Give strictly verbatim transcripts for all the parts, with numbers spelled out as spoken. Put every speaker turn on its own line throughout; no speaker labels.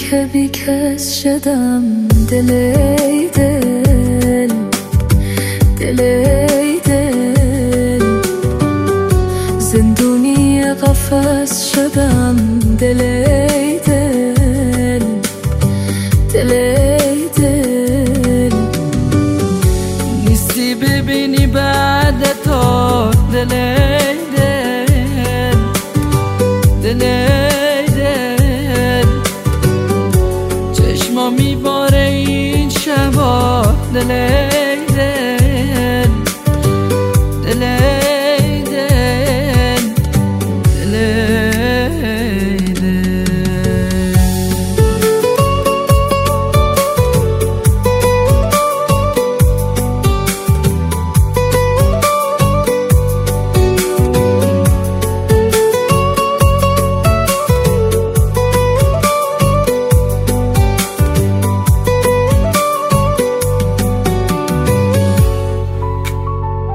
که بی کس شدم، دل ای دل، دل ای دل، زندونی قفس شدم، دل ای دل، دل ای دل،
نیستی ببینی بعد تو، دل ای دل، دل ای دل، چشما میباره این شبا، دل ای دل، دل ای دل، دل ای دل.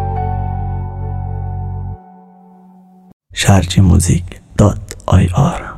شارجی موزیک دات آی آر